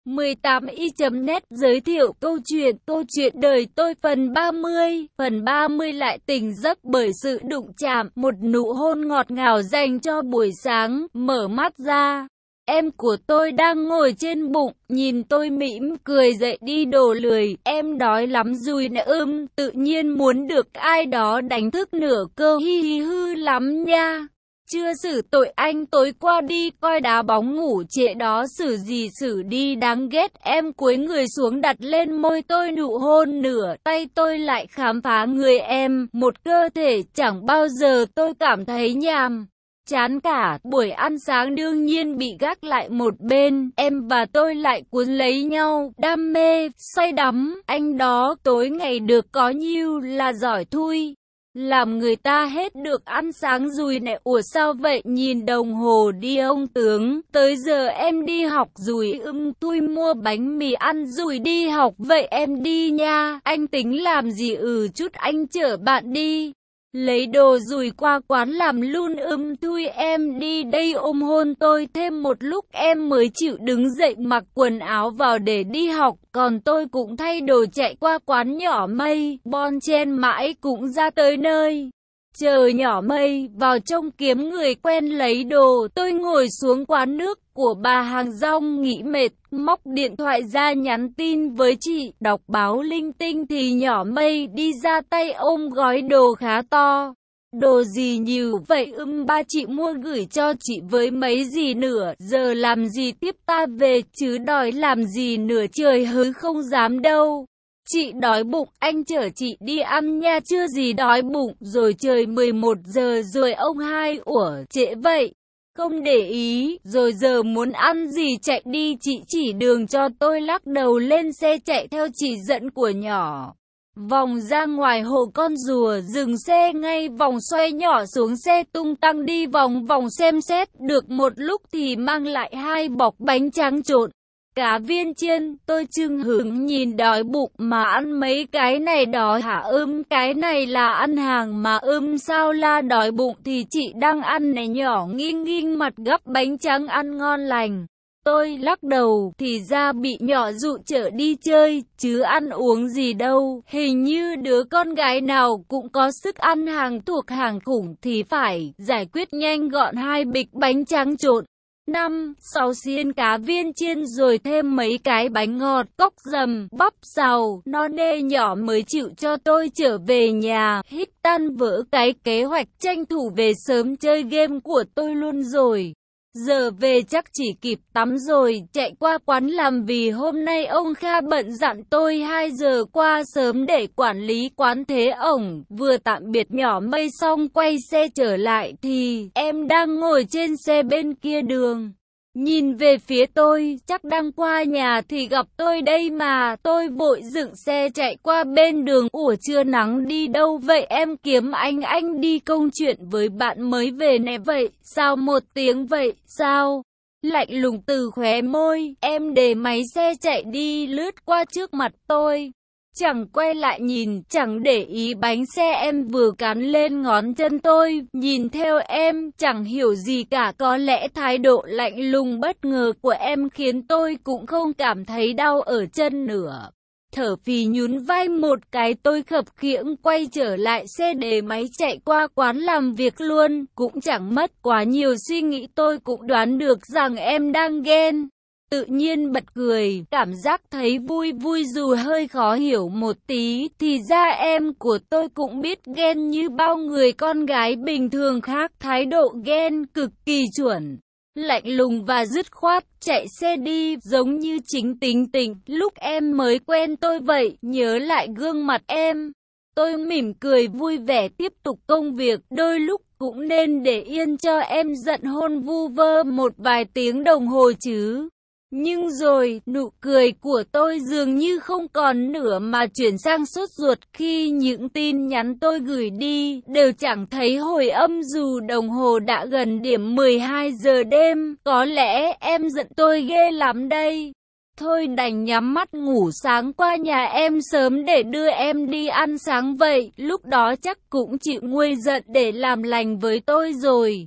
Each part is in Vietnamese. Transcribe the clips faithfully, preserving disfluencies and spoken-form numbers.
mười tám y chấm net giới thiệu câu chuyện câu chuyện đời tôi phần ba mươi. Phần ba mươi lại tỉnh giấc bởi sự đụng chạm, một nụ hôn ngọt ngào dành cho buổi sáng. Mở mắt ra, em của tôi đang ngồi trên bụng, nhìn tôi mỉm cười dậy đi đổ lười. Em đói lắm rồi nè. Ưm, tự nhiên muốn được ai đó đánh thức nửa cơ. Hi hi hư lắm nha. Chưa xử tội anh, tối qua đi coi đá bóng ngủ trễ đó, xử gì xử đi, đáng ghét. Em cúi người xuống đặt lên môi tôi nụ hôn, nửa tay tôi lại khám phá người em, một cơ thể chẳng bao giờ tôi cảm thấy nhàm chán cả. Buổi ăn sáng đương nhiên bị gác lại một bên, em và tôi lại cuốn lấy nhau, đam mê, say đắm. Anh đó tối ngày được có nhiêu là giỏi thui, làm người ta hết được ăn sáng rồi nè. Ủa sao vậy, nhìn đồng hồ đi ông tướng, tới giờ em đi học rồi. Ưm, tôi mua bánh mì ăn rồi đi học. Vậy em đi nha, anh tính làm gì? Ừ, chút anh chở bạn đi lấy đồ rồi qua quán làm luôn. Ưm, thui em đi đây. Ôm hôn tôi thêm một lúc em mới chịu đứng dậy mặc quần áo vào để đi học, còn tôi cũng thay đồ chạy qua quán nhỏ mây. Bon chen mãi cũng ra tới nơi chờ nhỏ mây vào trong kiếm người quen lấy đồ. Tôi ngồi xuống quán nước của bà hàng rong nghỉ mệt, móc điện thoại ra nhắn tin với chị. Đọc báo linh tinh thì nhỏ mây đi ra tay ôm gói đồ khá to. Đồ gì nhiều vậy? Ưm, ba chị mua gửi cho chị với mấy gì nữa. Giờ làm gì tiếp ta về chứ đòi làm gì nửa trời hứ không dám đâu. Chị đói bụng, anh chở chị đi ăn nha. Chưa gì đói bụng rồi, trời mười một giờ rồi ông hai. Ủa trễ vậy? Không để ý, rồi giờ muốn ăn gì chạy đi, chị chỉ đường cho tôi. Lắc đầu lên xe chạy theo chỉ dẫn của nhỏ. Vòng ra ngoài hồ con rùa, dừng xe ngay, vòng xoay nhỏ xuống xe tung tăng đi vòng vòng xem xét. Được một lúc thì mang lại hai bọc bánh tráng trộn cá viên chiên. Tôi chưng hửng nhìn, đói bụng mà ăn mấy cái này đó hả? Ưm, cái này là ăn hàng mà. Ưm, sao la đói bụng thì chị đang ăn này. Nhỏ nghiêng nghiêng mặt gắp bánh tráng ăn ngon lành. Tôi lắc đầu, thì ra bị nhỏ dụ chở đi chơi, chứ ăn uống gì đâu. Hình như đứa con gái nào cũng có sức ăn hàng thuộc hàng khủng thì phải. Giải quyết nhanh gọn hai bịch bánh tráng trộn, năm, sáu xiên cá viên chiên rồi thêm mấy cái bánh ngọt, cốc dầm, bắp xào, no nê. Nhỏ mới chịu cho tôi trở về nhà. Hít tan vỡ cái kế hoạch tranh thủ về sớm chơi game của tôi luôn rồi. Giờ về chắc chỉ kịp tắm rồi chạy qua quán làm, vì hôm nay ông Kha bận dặn tôi hai giờ qua sớm để quản lý quán. Thế ổng vừa tạm biệt nhỏ mây xong quay xe trở lại thì em đang ngồi trên xe bên kia đường, nhìn về phía tôi, chắc đang qua nhà thì gặp tôi đây mà. Tôi vội dựng xe chạy qua bên đường. Ủa chưa nắng đi đâu vậy em? Kiếm anh anh đi công chuyện với bạn mới về nè. Vậy sao một tiếng vậy sao? Lạnh lùng từ khóe môi. Em để máy xe chạy đi lướt qua trước mặt tôi, chẳng quay lại nhìn, chẳng để ý bánh xe em vừa cán lên ngón chân. Tôi nhìn theo em, chẳng hiểu gì cả. Có lẽ thái độ lạnh lùng bất ngờ của em khiến tôi cũng không cảm thấy đau ở chân nữa. Thở phì nhún vai một cái, tôi khập khiễng quay trở lại xe để máy chạy qua quán làm việc luôn. Cũng chẳng mất quá nhiều suy nghĩ, tôi cũng đoán được rằng em đang ghen. Tự nhiên bật cười, cảm giác thấy vui vui dù hơi khó hiểu một tí. Thì ra em của tôi cũng biết ghen như bao người con gái bình thường khác. Thái độ ghen cực kỳ chuẩn, lạnh lùng và dứt khoát, chạy xe đi giống như chính tính tình lúc em mới quen tôi vậy. Nhớ lại gương mặt em, tôi mỉm cười vui vẻ tiếp tục công việc. Đôi lúc cũng nên để yên cho em giận hôn vu vơ một vài tiếng đồng hồ chứ. Nhưng rồi, nụ cười của tôi dường như không còn nữa mà chuyển sang sốt ruột khi những tin nhắn tôi gửi đi đều chẳng thấy hồi âm dù đồng hồ đã gần điểm mười hai giờ đêm. Có lẽ em giận tôi ghê lắm đây. Thôi đành nhắm mắt ngủ, sáng qua nhà em sớm để đưa em đi ăn sáng vậy. Lúc đó chắc cũng chịu nguôi giận để làm lành với tôi rồi.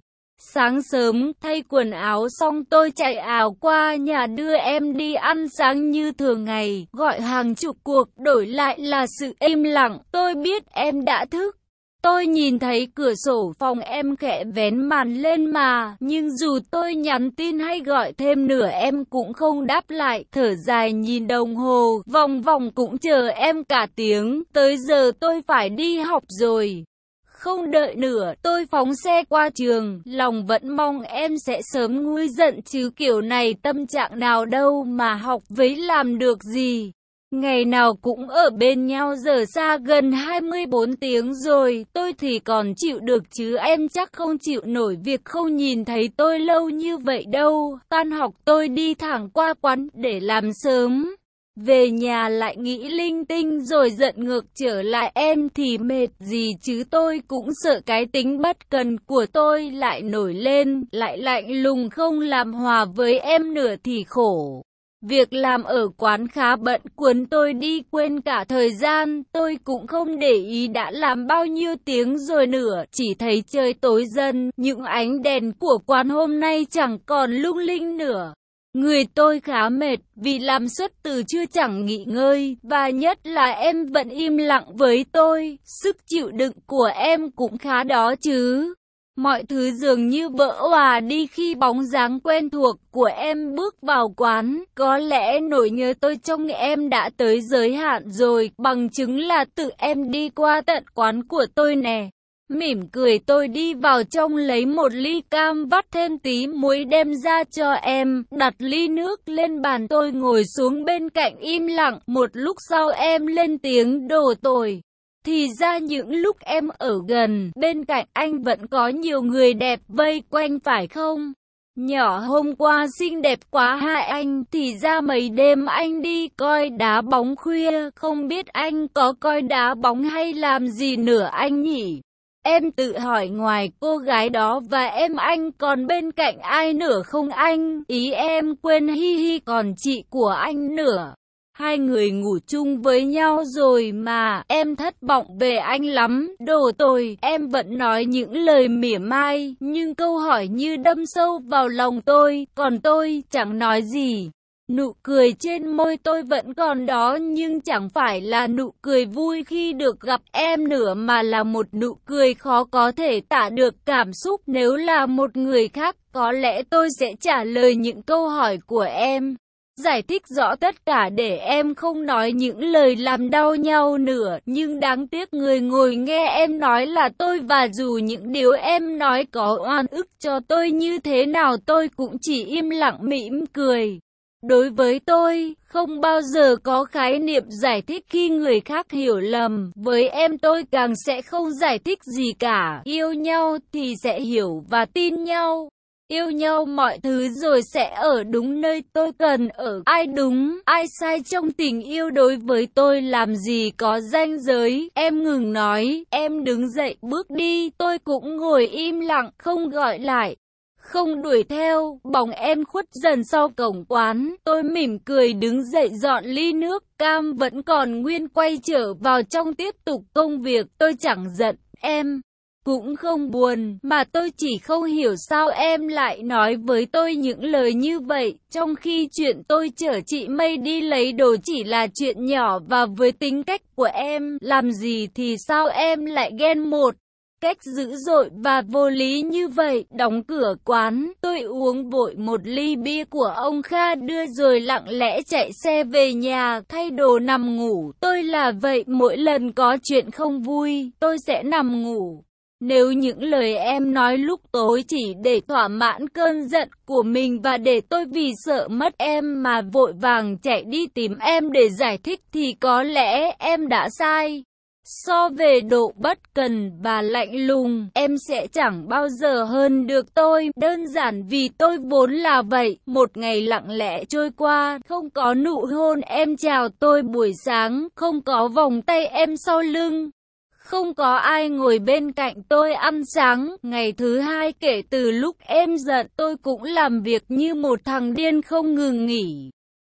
Sáng sớm, thay quần áo xong tôi chạy ảo qua nhà đưa em đi ăn sáng như thường ngày, gọi hàng chục cuộc, đổi lại là sự im lặng, tôi biết em đã thức. Tôi nhìn thấy cửa sổ phòng em khẽ vén màn lên mà, nhưng dù tôi nhắn tin hay gọi thêm nữa em cũng không đáp lại, thở dài nhìn đồng hồ, vòng vòng cũng chờ em cả tiếng, tới giờ tôi phải đi học rồi. Không đợi nữa, tôi phóng xe qua trường, lòng vẫn mong em sẽ sớm nguôi giận chứ kiểu này tâm trạng nào đâu mà học với làm được gì. Ngày nào cũng ở bên nhau giờ xa gần hai mươi bốn tiếng rồi, tôi thì còn chịu được chứ em chắc không chịu nổi việc không nhìn thấy tôi lâu như vậy đâu. Tan học tôi đi thẳng qua quán để làm sớm. Về nhà lại nghĩ linh tinh rồi giận ngược trở lại em thì mệt gì chứ tôi cũng sợ cái tính bất cần của tôi lại nổi lên, lại lạnh lùng không làm hòa với em nữa thì khổ. Việc làm ở quán khá bận cuốn tôi đi quên cả thời gian, tôi cũng không để ý đã làm bao nhiêu tiếng rồi nữa, chỉ thấy trời tối dần, những ánh đèn của quán hôm nay chẳng còn lung linh nữa. Người tôi khá mệt vì làm suốt từ trưa chẳng nghỉ ngơi, và nhất là em vẫn im lặng với tôi, sức chịu đựng của em cũng khá đó chứ. Mọi thứ dường như vỡ òa đi khi bóng dáng quen thuộc của em bước vào quán, có lẽ nỗi nhớ tôi trong em đã tới giới hạn rồi, bằng chứng là tự em đi qua tận quán của tôi nè. Mỉm cười tôi đi vào trong lấy một ly cam vắt thêm tí muối đem ra cho em, đặt ly nước lên bàn tôi ngồi xuống bên cạnh im lặng, một lúc sau em lên tiếng đổ tội. Thì ra những lúc em ở gần, bên cạnh anh vẫn có nhiều người đẹp vây quanh phải không? Nhỏ hôm qua xinh đẹp quá hai anh, thì ra mấy đêm anh đi coi đá bóng khuya, không biết anh có coi đá bóng hay làm gì nữa anh nhỉ? Em tự hỏi ngoài cô gái đó và em anh còn bên cạnh ai nữa không anh? Ý em quên hi hi còn chị của anh nữa. Hai người ngủ chung với nhau rồi mà, em thất vọng về anh lắm, đồ tôi, em vẫn nói những lời mỉa mai, nhưng câu hỏi như đâm sâu vào lòng tôi, còn tôi chẳng nói gì. Nụ cười trên môi tôi vẫn còn đó nhưng chẳng phải là nụ cười vui khi được gặp em nữa mà là một nụ cười khó có thể tả được cảm xúc. Nếu là một người khác, có lẽ tôi sẽ trả lời những câu hỏi của em. Giải thích rõ tất cả để em không nói những lời làm đau nhau nữa, nhưng đáng tiếc người ngồi nghe em nói là tôi và dù những điều em nói có oan ức cho tôi như thế nào tôi cũng chỉ im lặng mỉm cười. Đối với tôi, không bao giờ có khái niệm giải thích khi người khác hiểu lầm, với em tôi càng sẽ không giải thích gì cả, yêu nhau thì sẽ hiểu và tin nhau. Yêu nhau mọi thứ rồi sẽ ở đúng nơi tôi cần ở, ai đúng, ai sai trong tình yêu đối với tôi làm gì có ranh giới. Em ngừng nói, em đứng dậy bước đi, tôi cũng ngồi im lặng, không gọi lại, không đuổi theo, bóng em khuất dần sau cổng quán, tôi mỉm cười đứng dậy dọn ly nước, cam vẫn còn nguyên quay trở vào trong tiếp tục công việc, tôi chẳng giận, em cũng không buồn, mà tôi chỉ không hiểu sao em lại nói với tôi những lời như vậy, trong khi chuyện tôi chở chị Mây đi lấy đồ chỉ là chuyện nhỏ và với tính cách của em, làm gì thì sao em lại ghen một cách dữ dội và vô lý như vậy. Đóng cửa quán, tôi uống vội một ly bia của ông Kha đưa rồi lặng lẽ chạy xe về nhà, thay đồ nằm ngủ. Tôi là vậy, mỗi lần có chuyện không vui, tôi sẽ nằm ngủ. Nếu những lời em nói lúc tối chỉ để thỏa mãn cơn giận của mình và để tôi vì sợ mất em mà vội vàng chạy đi tìm em để giải thích thì có lẽ em đã sai. So về độ bất cần và lạnh lùng, em sẽ chẳng bao giờ hơn được tôi, đơn giản vì tôi vốn là vậy. Một ngày lặng lẽ trôi qua, không có nụ hôn em chào tôi buổi sáng, không có vòng tay em sau lưng. Không có ai ngồi bên cạnh tôi ăn sáng. Ngày thứ hai kể từ lúc em giận, tôi cũng làm việc như một thằng điên không ngừng nghỉ.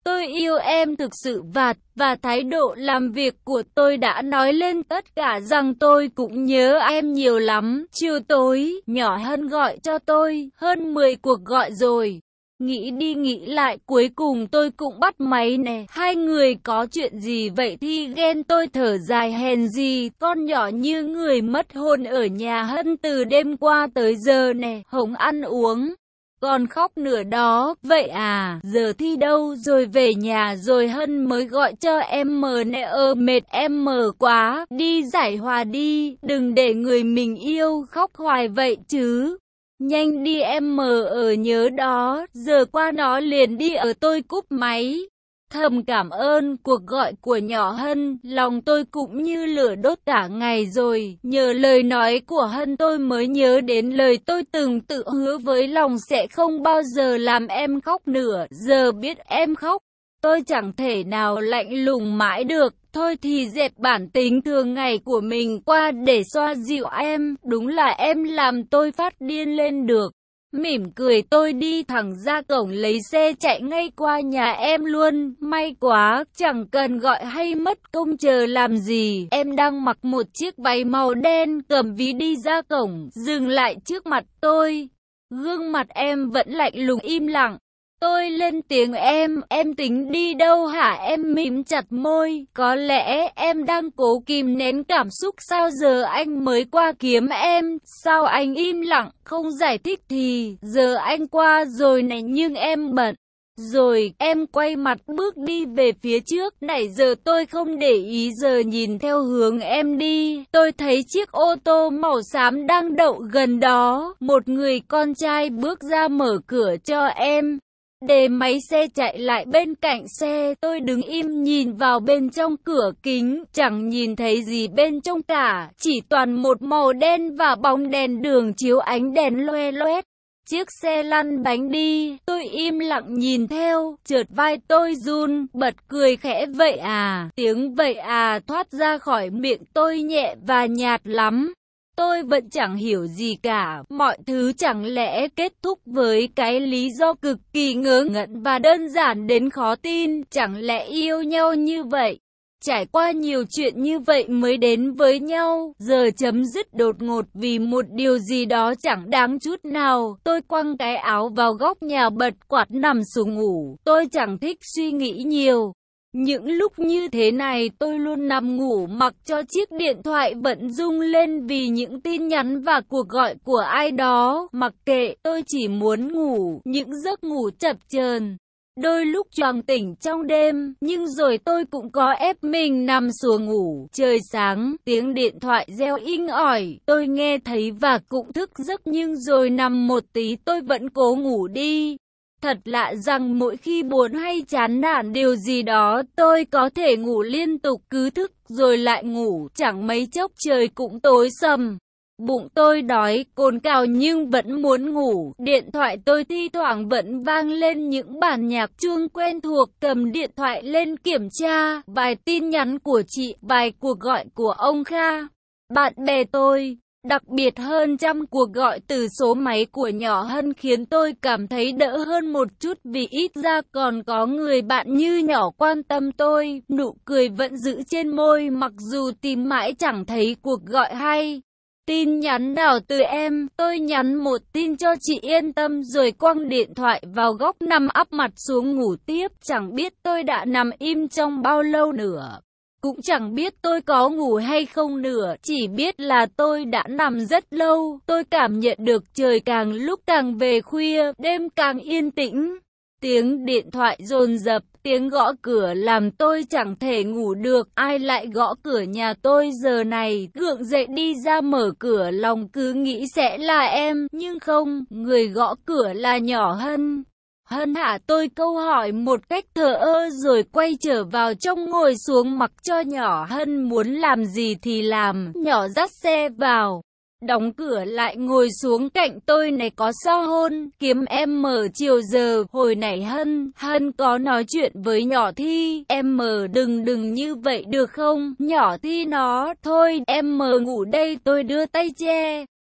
Tôi yêu em thực sự và, và thái độ làm việc của tôi đã nói lên tất cả rằng tôi cũng nhớ em nhiều lắm. Chiều tối, nhỏ Hân gọi cho tôi, hơn mười cuộc gọi rồi. Nghĩ đi nghĩ lại cuối cùng tôi cũng bắt máy nè. Hai người có chuyện gì vậy thì ghen, tôi thở dài hèn gì. Con nhỏ như người mất hồn ở nhà Hân từ đêm qua tới giờ nè. Hồng ăn uống, còn khóc nữa đó. Vậy à, giờ thi đâu rồi, về nhà rồi Hân mới gọi cho em mờ nè. Ơ mệt em mờ quá, đi giải hòa đi, đừng để người mình yêu khóc hoài vậy chứ. Nhanh đi em mờ ở nhớ đó, giờ qua nó liền đi. Ở tôi cúp máy. Thầm cảm ơn cuộc gọi của nhỏ Hân, lòng tôi cũng như lửa đốt cả ngày rồi. Nhờ lời nói của Hân tôi mới nhớ đến lời tôi từng tự hứa với lòng sẽ không bao giờ làm em khóc nữa. Giờ biết em khóc, tôi chẳng thể nào lạnh lùng mãi được. Thôi thì dẹp bản tính thường ngày của mình qua để xoa dịu em. Đúng là em làm tôi phát điên lên được. Mỉm cười tôi đi thẳng ra cổng lấy xe chạy ngay qua nhà em luôn. May quá, chẳng cần gọi hay mất công chờ làm gì. Em đang mặc một chiếc váy màu đen, cầm ví đi ra cổng, dừng lại trước mặt tôi. Gương mặt em vẫn lạnh lùng im lặng. Tôi lên tiếng em, em tính đi đâu hả? Em mím chặt môi, có lẽ em đang cố kìm nén cảm xúc. Sao giờ anh mới qua kiếm em? Sao anh im lặng, không giải thích thì? Giờ anh qua rồi này nhưng em bận. Rồi, em quay mặt bước đi về phía trước. Nãy giờ tôi không để ý, giờ nhìn theo hướng em đi, tôi thấy chiếc ô tô màu xám đang đậu gần đó. Một người con trai bước ra mở cửa cho em. Để máy xe chạy lại bên cạnh xe, tôi đứng im nhìn vào bên trong cửa kính, chẳng nhìn thấy gì bên trong cả, chỉ toàn một màu đen và bóng đèn đường chiếu ánh đèn loe loét. Chiếc xe lăn bánh đi, tôi im lặng nhìn theo, chợt vai tôi run, bật cười khẽ. Vậy à, tiếng vậy à thoát ra khỏi miệng tôi nhẹ và nhạt lắm. Tôi vẫn chẳng hiểu gì cả, mọi thứ chẳng lẽ kết thúc với cái lý do cực kỳ ngớ ngẩn và đơn giản đến khó tin, chẳng lẽ yêu nhau như vậy, trải qua nhiều chuyện như vậy mới đến với nhau, giờ chấm dứt đột ngột vì một điều gì đó chẳng đáng chút nào. Tôi quăng cái áo vào góc nhà, bật quạt nằm xuống ngủ, tôi chẳng thích suy nghĩ nhiều. Những lúc như thế này tôi luôn nằm ngủ mặc cho chiếc điện thoại vẫn rung lên vì những tin nhắn và cuộc gọi của ai đó. Mặc kệ, tôi chỉ muốn ngủ, những giấc ngủ chập chờn. Đôi lúc choàng tỉnh trong đêm, nhưng rồi tôi cũng có ép mình nằm xuống ngủ. Trời sáng, tiếng điện thoại reo inh ỏi, tôi nghe thấy và cũng thức giấc, nhưng rồi nằm một tí tôi vẫn cố ngủ đi. Thật lạ rằng mỗi khi buồn hay chán nản điều gì đó, tôi có thể ngủ liên tục, cứ thức rồi lại ngủ, chẳng mấy chốc trời cũng tối sầm. Bụng tôi đói, cồn cào nhưng vẫn muốn ngủ. Điện thoại tôi thi thoảng vẫn vang lên những bản nhạc chuông quen thuộc, cầm điện thoại lên kiểm tra, vài tin nhắn của chị, vài cuộc gọi của ông Kha, bạn bè tôi. Đặc biệt hơn trăm cuộc gọi từ số máy của nhỏ Hân khiến tôi cảm thấy đỡ hơn một chút vì ít ra còn có người bạn như nhỏ quan tâm tôi. Nụ cười vẫn giữ trên môi mặc dù tìm mãi chẳng thấy cuộc gọi hay tin nhắn nào từ em. Tôi nhắn một tin cho chị yên tâm rồi quăng điện thoại vào góc nằm ắp mặt xuống ngủ tiếp. Chẳng biết tôi đã nằm im trong bao lâu nữa. Cũng chẳng biết tôi có ngủ hay không nữa, chỉ biết là tôi đã nằm rất lâu. Tôi cảm nhận được trời càng lúc càng về khuya, đêm càng yên tĩnh. Tiếng điện thoại dồn dập, tiếng gõ cửa làm tôi chẳng thể ngủ được. Ai lại gõ cửa nhà tôi giờ này? Gượng dậy đi ra mở cửa, lòng cứ nghĩ sẽ là em, nhưng không, người gõ cửa là nhỏ Hân. Hân hả? Tôi câu hỏi một cách thờ ơ rồi quay trở vào trong ngồi xuống mặc cho nhỏ Hân muốn làm gì thì làm. Nhỏ dắt xe vào, đóng cửa lại ngồi xuống cạnh tôi. Này có sao hôn, kiếm em mở chiều giờ. Hồi nãy Hân, Hân có nói chuyện với nhỏ Thi. Em mở đừng đừng như vậy được không? Nhỏ Thi nó, thôi em mở ngủ đây, tôi đưa tay che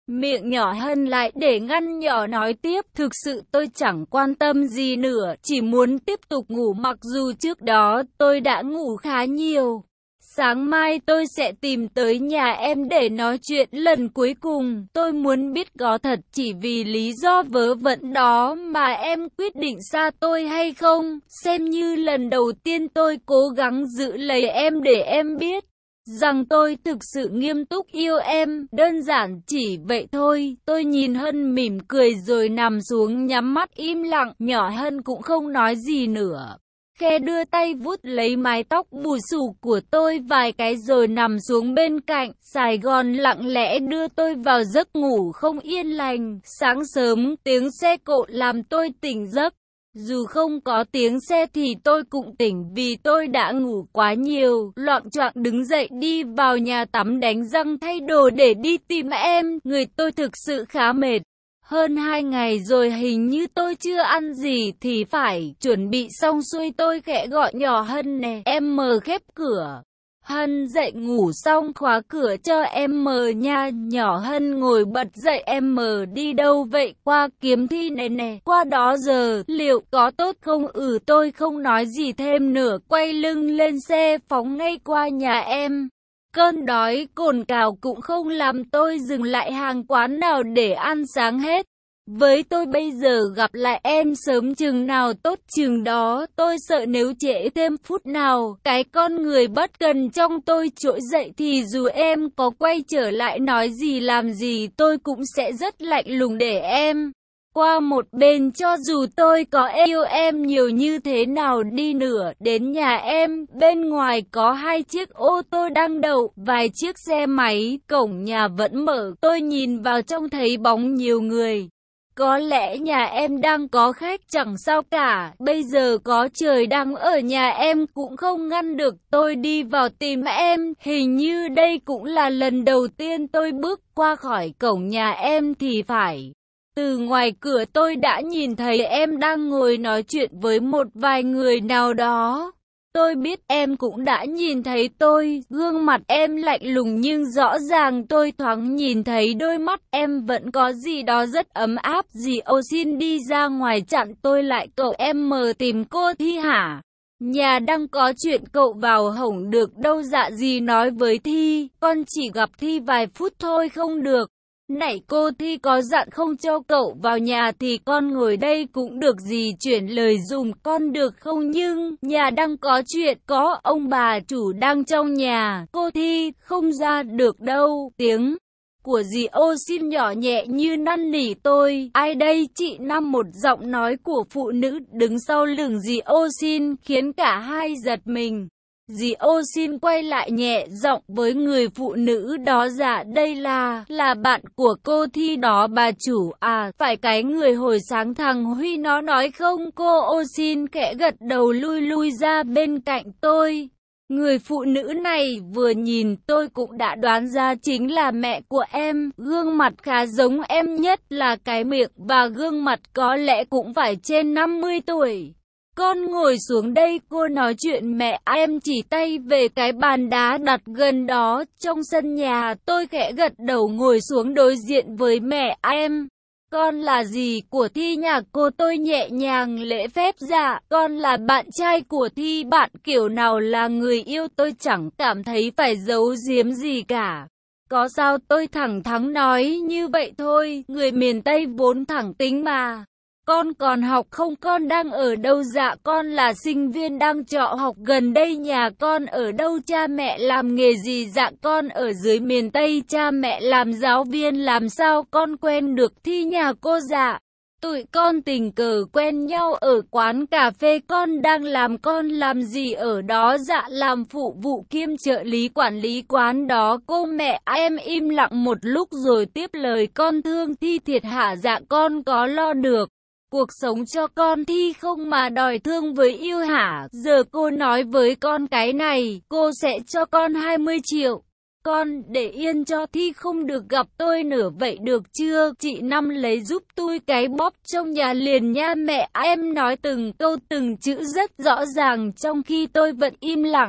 Miệng nhỏ Hân lại để ngăn nhỏ nói tiếp, thực sự tôi chẳng quan tâm gì nữa, chỉ muốn tiếp tục ngủ mặc dù trước đó tôi đã ngủ khá nhiều. Sáng mai tôi sẽ tìm tới nhà em để nói chuyện lần cuối cùng. Tôi muốn biết có thật chỉ vì lý do vớ vẩn đó mà em quyết định xa tôi hay không. Xem như lần đầu tiên tôi cố gắng giữ lấy em để em biết rằng tôi thực sự nghiêm túc yêu em. Đơn giản chỉ vậy thôi. Tôi nhìn Hân mỉm cười rồi nằm xuống nhắm mắt im lặng. Nhỏ Hân cũng không nói gì nữa. Khe đưa tay vuốt lấy mái tóc bù xù của tôi vài cái rồi nằm xuống bên cạnh. Sài Gòn lặng lẽ đưa tôi vào giấc ngủ không yên lành. Sáng sớm tiếng xe cộ làm tôi tỉnh giấc. Dù không có tiếng xe thì tôi cũng tỉnh vì tôi đã ngủ quá nhiều. Loạng choạng đứng dậy đi vào nhà tắm đánh răng thay đồ để đi tìm em. Người tôi thực sự khá mệt. Hơn hai ngày rồi hình như tôi chưa ăn gì thì phải. Chuẩn bị xong xuôi tôi khẽ gọi nhỏ Hân nè. Em mở khép cửa. Hân dậy ngủ xong khóa cửa cho em mờ nha. Nhỏ Hân ngồi bật dậy. Em mờ đi đâu vậy? Qua kiếm thi này nè. Qua đó giờ liệu có tốt không? Ừ, tôi không nói gì thêm nữa. Quay lưng lên xe phóng ngay qua nhà em. Cơn đói cồn cào cũng không làm tôi dừng lại hàng quán nào để ăn sáng hết. Với tôi bây giờ gặp lại em sớm chừng nào tốt chừng đó. Tôi sợ nếu trễ thêm phút nào, cái con người bất cần trong tôi trỗi dậy thì dù em có quay trở lại nói gì làm gì tôi cũng sẽ rất lạnh lùng để em qua một bên. Cho dù tôi có yêu em nhiều như thế nào đi nữa. Đến nhà em, bên ngoài có hai chiếc ô tô đang đậu, vài chiếc xe máy, cổng nhà vẫn mở. Tôi nhìn vào trong thấy bóng nhiều người. Có lẽ nhà em đang có khách chẳng sao cả. Bây giờ có trời đang ở nhà em cũng không ngăn được tôi đi vào tìm em. Hình như đây cũng là lần đầu tiên tôi bước qua khỏi cổng nhà em thì phải. Từ ngoài cửa tôi đã nhìn thấy em đang ngồi nói chuyện với một vài người nào đó. Tôi biết em cũng đã nhìn thấy tôi. Gương mặt em lạnh lùng nhưng rõ ràng tôi thoáng nhìn thấy đôi mắt em vẫn có gì đó rất ấm áp. Dì Âu xin đi ra ngoài chặn tôi lại. Cậu em mờ tìm cô Thi hả? Nhà đang có chuyện cậu vào hổng được đâu. Dạ dì nói với Thi, con chỉ gặp Thi vài phút thôi không được. Nãy cô Thi có dặn không cho cậu vào nhà thì con ngồi đây cũng được, gì chuyển lời dùm con được không? Nhưng nhà đang có chuyện, có ông bà chủ đang trong nhà, cô Thi không ra được đâu. Tiếng của dì Ô xin nhỏ nhẹ như năn nỉ tôi. Ai đây chị Năm? Một giọng nói của phụ nữ đứng sau lưng dì Ô xin khiến cả hai giật mình. Dì Ô xin quay lại nhẹ giọng với người phụ nữ đó. Dạ đây là, là bạn của cô Thi đó bà chủ à, phải cái người hồi sáng thằng Huy nó nói không? Cô Ô xin khẽ gật đầu lui lui ra bên cạnh tôi. Người phụ nữ này vừa nhìn tôi cũng đã đoán ra chính là mẹ của em. Gương mặt khá giống em, nhất là cái miệng và gương mặt có lẽ cũng phải trên năm mươi tuổi. Con ngồi xuống đây, cô nói chuyện mẹ em chỉ tay về cái bàn đá đặt gần đó trong sân nhà. Tôi khẽ gật đầu ngồi xuống đối diện với mẹ em. Con là gì của Thi nhà cô? Tôi nhẹ nhàng lễ phép. Dạ, con là bạn trai của Thi. Bạn kiểu nào là người yêu tôi chẳng cảm thấy phải giấu giếm gì cả. Có sao? Tôi thẳng thắn nói như vậy thôi, người miền Tây vốn thẳng tính mà. Con còn học không? Con đang ở đâu? Dạ con là sinh viên đang trọ học gần đây. Nhà con ở đâu? Cha mẹ làm nghề gì? Dạ con ở dưới miền Tây, cha mẹ làm giáo viên. Làm sao con quen được Thi nhà cô? Dạ tụi con tình cờ quen nhau ở quán cà phê. Con đang làm con làm gì ở đó? Dạ làm phụ vụ kiêm trợ lý quản lý quán đó cô. Mẹ em im lặng một lúc rồi tiếp lời. Con thương Thi thiệt hả? Dạ con có lo được cuộc sống cho con Thi không mà đòi thương với yêu hả? Giờ cô nói với con cái này, cô sẽ cho con hai mươi triệu. Con để yên cho Thi không được gặp tôi nữa vậy được chưa? Chị Năm lấy giúp tôi cái bóp trong nhà liền nha. Mẹ em nói từng câu từng chữ rất rõ ràng trong khi tôi vẫn im lặng.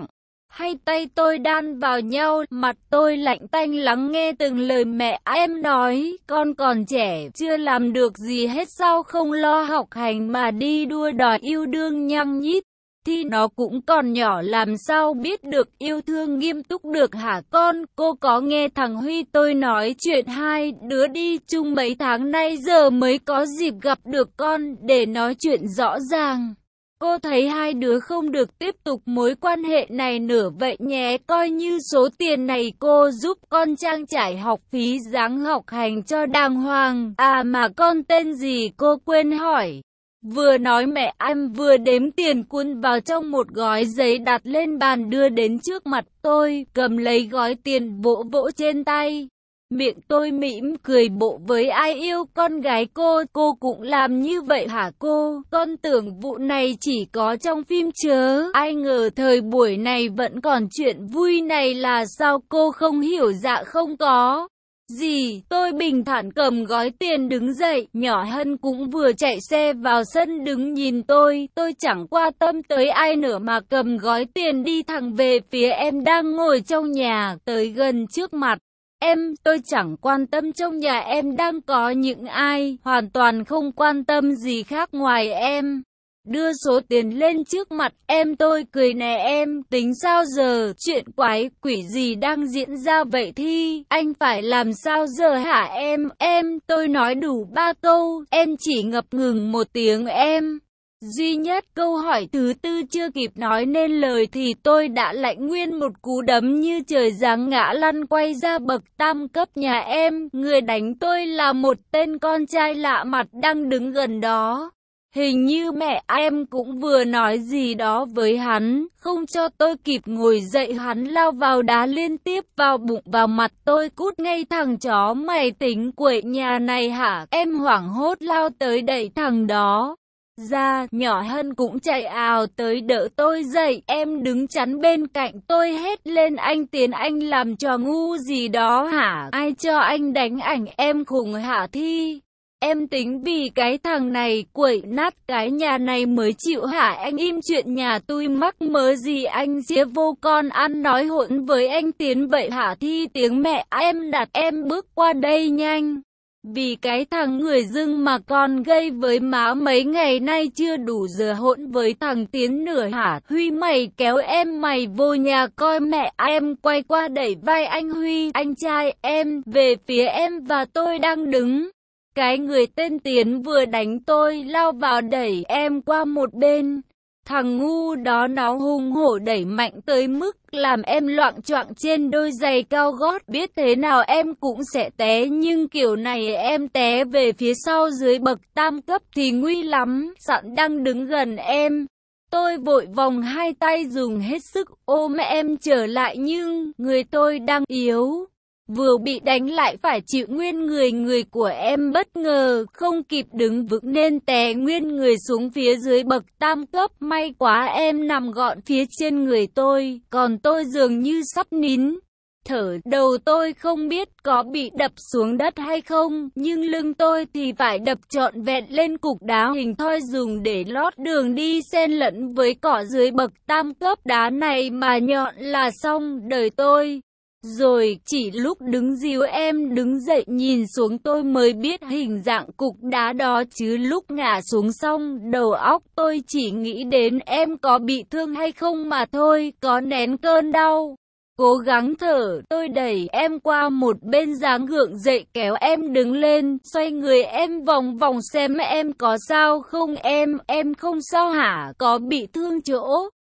Hai tay tôi đan vào nhau, mặt tôi lạnh tanh lắng nghe từng lời mẹ em nói. Con còn trẻ, chưa làm được gì hết, sao không lo học hành mà đi đua đòi yêu đương nhăng nhít? Thì nó cũng còn nhỏ, làm sao biết được yêu thương nghiêm túc được hả con? Cô có nghe thằng Huy tôi nói chuyện hai đứa đi chung mấy tháng nay giờ mới có dịp gặp được con để nói chuyện rõ ràng. Cô thấy hai đứa không được tiếp tục mối quan hệ này nữa vậy nhé, coi như số tiền này cô giúp con trang trải học phí ráng học hành cho đàng hoàng. À mà con tên gì cô quên hỏi. Vừa nói mẹ em vừa đếm tiền cuốn vào trong một gói giấy đặt lên bàn đưa đến trước mặt tôi, cầm lấy gói tiền vỗ vỗ trên tay. Miệng tôi mỉm cười bộ với ai yêu con gái cô, cô cũng làm như vậy hả cô? Con tưởng vụ này chỉ có trong phim chớ, ai ngờ thời buổi này vẫn còn chuyện vui này là sao cô không hiểu? Dạ không có gì, tôi bình thản cầm gói tiền đứng dậy, nhỏ Hân cũng vừa chạy xe vào sân đứng nhìn tôi, tôi chẳng quan tâm tới ai nữa mà cầm gói tiền đi thẳng về phía em đang ngồi trong nhà, tới gần trước mặt em, tôi chẳng quan tâm trong nhà em đang có những ai, hoàn toàn không quan tâm gì khác ngoài em. Đưa số tiền lên trước mặt em, tôi cười nè em, tính sao giờ, chuyện quái quỷ gì đang diễn ra vậy Thi, anh phải làm sao giờ hả em, em, tôi nói đủ ba câu, em chỉ ngập ngừng một tiếng em. Duy nhất câu hỏi thứ tư chưa kịp nói nên lời thì tôi đã lãnh nguyên một cú đấm như trời giáng ngã lăn quay ra bậc tam cấp nhà em. Người đánh tôi là một tên con trai lạ mặt đang đứng gần đó. Hình như mẹ em cũng vừa nói gì đó với hắn, không cho tôi kịp ngồi dậy hắn lao vào đá liên tiếp vào bụng vào mặt tôi, cút ngay thằng chó mày tính quậy nhà này hả? Em hoảng hốt lao tới đẩy thằng đó ra, nhỏ Hân cũng chạy ào tới đỡ tôi dậy, em đứng chắn bên cạnh tôi hét lên anh Tiến anh làm trò ngu gì đó hả? Ai cho anh đánh ảnh em khùng hả Thi? Em tính vì cái thằng này quậy nát cái nhà này mới chịu hả? Anh im chuyện nhà tôi mắc mớ gì anh xía vô con ăn nói hỗn với anh Tiến vậy hả Thi? Tiếng mẹ em đặt em bước qua đây nhanh. Vì cái thằng người dưng mà con gây với má mấy ngày nay chưa đủ giờ hỗn với thằng Tiến nữa hả? Huy mày kéo em mày vô nhà coi mẹ em quay qua đẩy vai anh Huy, anh trai em, về phía em và tôi đang đứng. Cái người tên Tiến vừa đánh tôi lao vào đẩy em qua một bên. Thằng ngu đó nó hung hổ đẩy mạnh tới mức làm em loạng choạng trên đôi giày cao gót, biết thế nào em cũng sẽ té, nhưng kiểu này em té về phía sau dưới bậc tam cấp thì nguy lắm. Sẵn đang đứng gần em, tôi vội vòng hai tay dùng hết sức ôm em trở lại nhưng người tôi đang yếu. Vừa bị đánh lại phải chịu nguyên người người của em bất ngờ, không kịp đứng vững nên té nguyên người xuống phía dưới bậc tam cấp. May quá em nằm gọn phía trên người tôi, còn tôi dường như sắp nín thở. Đầu tôi không biết có bị đập xuống đất hay không, nhưng lưng tôi thì phải đập trọn vẹn lên cục đá hình thoi dùng để lót đường đi xen lẫn với cỏ dưới bậc tam cấp. Đá này mà nhọn là xong đời tôi. Rồi chỉ lúc đứng dìu em đứng dậy nhìn xuống tôi mới biết hình dạng cục đá đó, chứ lúc ngã xuống xong đầu óc tôi chỉ nghĩ đến em có bị thương hay không mà thôi, có nén cơn đau. Cố gắng thở, tôi đẩy em qua một bên dáng gượng dậy kéo em đứng lên, xoay người em vòng vòng xem em có sao không em, em không sao hả, có bị thương chỗ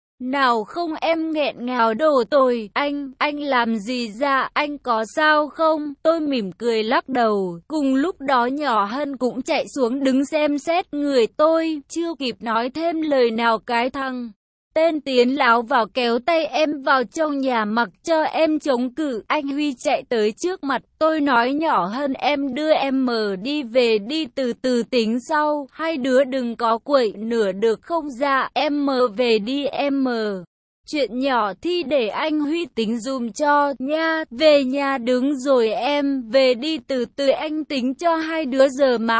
nào không em? Nghẹn ngào đổ tôi, anh, anh làm gì ra, anh có sao không? Tôi mỉm cười lắc đầu. Cùng lúc đó nhỏ Hân cũng chạy xuống đứng xem xét người tôi, chưa kịp nói thêm lời nào cái thằng tên Tiến láo vào kéo tay em vào trong nhà mặc cho em chống cự. Anh Huy chạy tới trước mặt tôi nói nhỏ Hân em đưa em mờ đi về đi, từ từ tính sau, hai đứa đừng có quậy nửa được không? Dạ em mờ về đi em mờ. Chuyện nhỏ Thi để anh Huy tính dùm cho nha, về nhà đứng rồi em về đi, từ từ anh tính cho hai đứa giờ mà anh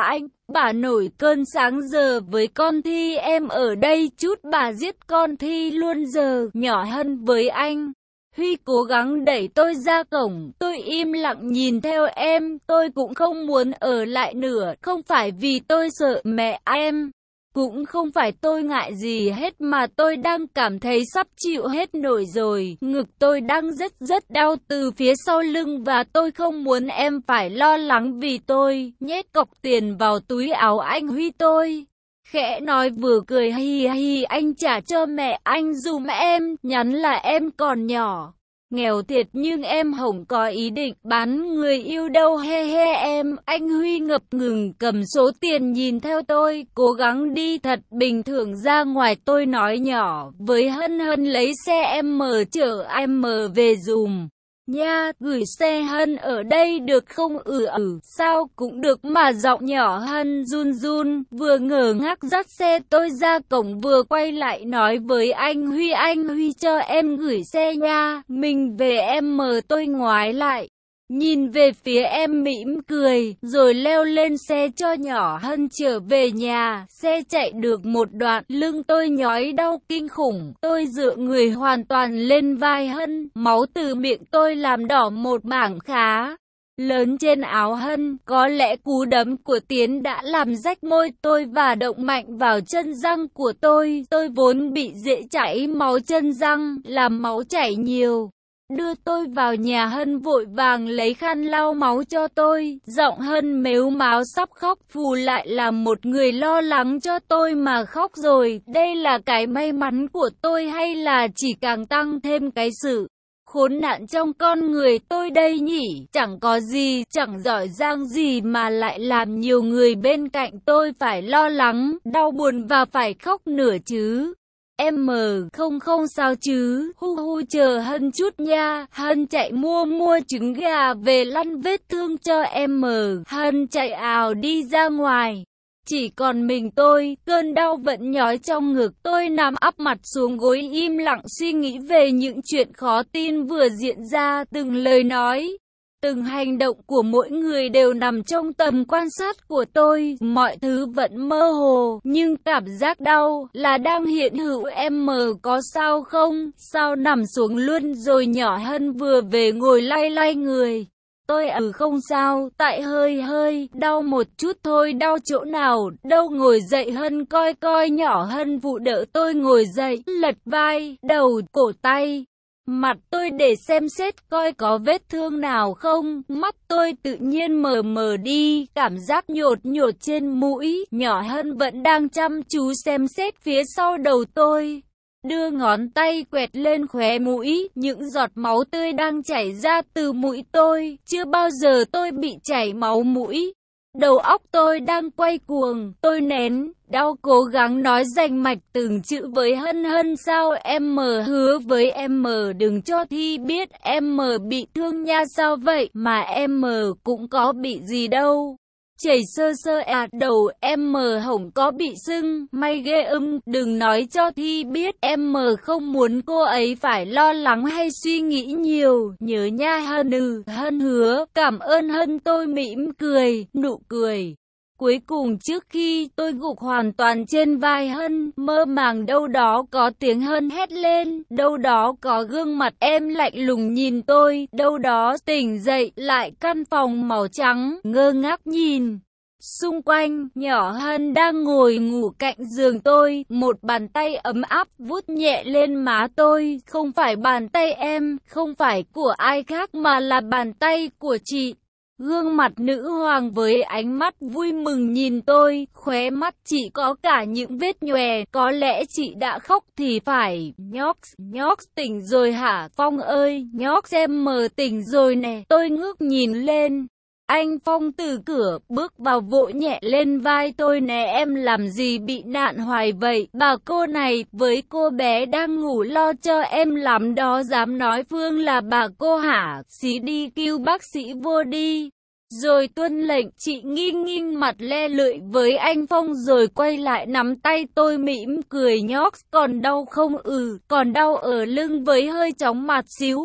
bà nổi cơn sáng giờ với con Thi em ở đây chút bà giết con Thi luôn giờ. Nhỏ Hân với anh Huy cố gắng đẩy tôi ra cổng, tôi im lặng nhìn theo em, tôi cũng không muốn ở lại nữa, không phải vì tôi sợ mẹ em, cũng không phải tôi ngại gì hết mà tôi đang cảm thấy sắp chịu hết nổi rồi, ngực tôi đang rất rất đau từ phía sau lưng và tôi không muốn em phải lo lắng vì tôi, nhét cọc tiền vào túi áo anh Huy tôi. Khẽ nói vừa cười hi hi anh trả cho mẹ anh dùm em, nhắn là em còn nhỏ. Nghèo thiệt nhưng em không có ý định bán người yêu đâu he he em. Anh Huy ngập ngừng cầm số tiền nhìn theo tôi, cố gắng đi thật bình thường ra ngoài tôi nói nhỏ với Hân Hân lấy xe em mở chở em mở về dùm. Nha, gửi xe Hân ở đây được không? Ừ ừ, sao cũng được mà giọng nhỏ Hân run run, vừa ngờ ngác dắt xe tôi ra cổng vừa quay lại nói với anh Huy anh Huy cho em gửi xe nha, mình về em mờ tôi ngoái lại. Nhìn về phía em mỉm cười, rồi leo lên xe cho nhỏ Hân trở về nhà. Xe chạy được một đoạn, lưng tôi nhói đau kinh khủng. Tôi dựa người hoàn toàn lên vai Hân, máu từ miệng tôi làm đỏ một mảng khá lớn trên áo Hân. Có lẽ cú đấm của Tiến đã làm rách môi tôi và động mạnh vào chân răng của tôi. Tôi vốn bị dễ chảy máu chân răng, làm máu chảy nhiều. Đưa tôi vào nhà Hân vội vàng lấy khăn lau máu cho tôi, giọng Hân mếu máo sắp khóc, phù lại là một người lo lắng cho tôi mà khóc rồi, đây là cái may mắn của tôi hay là chỉ càng tăng thêm cái sự khốn nạn trong con người tôi đây nhỉ, chẳng có gì, chẳng giỏi giang gì mà lại làm nhiều người bên cạnh tôi phải lo lắng, đau buồn và phải khóc nữa chứ. Em mờ không không sao chứ, hu hu chờ Hân chút nha. Hân chạy mua mua trứng gà về lăn vết thương cho em mờ. Hân chạy ào đi ra ngoài. Chỉ còn mình tôi, cơn đau vẫn nhói trong ngực. Tôi nằm ắp mặt xuống gối im lặng suy nghĩ về những chuyện khó tin vừa diễn ra, từng lời nói. Từng hành động của mỗi người đều nằm trong tầm quan sát của tôi, mọi thứ vẫn mơ hồ, nhưng cảm giác đau là đang hiện hữu. Em mờ có sao không? Sao nằm xuống luôn rồi? Nhỏ Hân vừa về ngồi lay lay người. Tôi ừ không sao, tại hơi hơi, đau một chút thôi. Đau chỗ nào? Đâu? Ngồi dậy Hân coi coi. Nhỏ Hân vụ đỡ tôi ngồi dậy, lật vai, đầu, cổ tay. Mặt tôi để xem xét coi có vết thương nào không, mắt tôi tự nhiên mờ mờ đi, cảm giác nhột nhột trên mũi. Nhỏ Hân vẫn đang chăm chú xem xét phía sau đầu tôi, đưa ngón tay quẹt lên khóe mũi, những giọt máu tươi đang chảy ra từ mũi tôi, chưa bao giờ tôi bị chảy máu mũi. Đầu óc tôi đang quay cuồng, tôi nén đau cố gắng nói rành mạch từng chữ với Hân Hân. Sao em mờ hứa với em mờ đừng cho Thi biết em mờ bị thương nha. Sao vậy mà em mờ cũng có bị gì đâu. Chảy sơ sơ à, đầu em mờ hổng có bị sưng, may ghê ưng, đừng nói cho Thi biết, em mờ không muốn cô ấy phải lo lắng hay suy nghĩ nhiều, nhớ nha Hân. Ừ, Hân hứa, cảm ơn Hân. Tôi mỉm cười, nụ cười cuối cùng trước khi tôi gục hoàn toàn trên vai Hân, mơ màng đâu đó có tiếng Hân hét lên, đâu đó có gương mặt em lạnh lùng nhìn tôi, đâu đó tỉnh dậy lại căn phòng màu trắng, ngơ ngác nhìn xung quanh. Nhỏ Hân đang ngồi ngủ cạnh giường tôi, một bàn tay ấm áp vuốt nhẹ lên má tôi, không phải bàn tay em, không phải của ai khác mà là bàn tay của chị. Gương mặt nữ hoàng với ánh mắt vui mừng nhìn tôi, khóe mắt chị có cả những vết nhòe, có lẽ chị đã khóc thì phải. Nhóc, nhóc tỉnh rồi hả? Phong ơi, nhóc em mờ tỉnh rồi nè. Tôi ngước nhìn lên. Anh Phong từ cửa bước vào vỗ nhẹ lên vai tôi. Nè em làm gì bị nạn hoài vậy? Bà cô này với cô bé đang ngủ lo cho em lắm đó. Dám nói Phương là bà cô hả? Xí đi kêu bác sĩ vô đi. Rồi tuân lệnh. Chị nghiêng nghiêng mặt le lưỡi với anh Phong rồi quay lại nắm tay tôi mỉm cười. Nhóc còn đau không? Ừ, còn đau ở lưng với hơi chóng mặt xíu.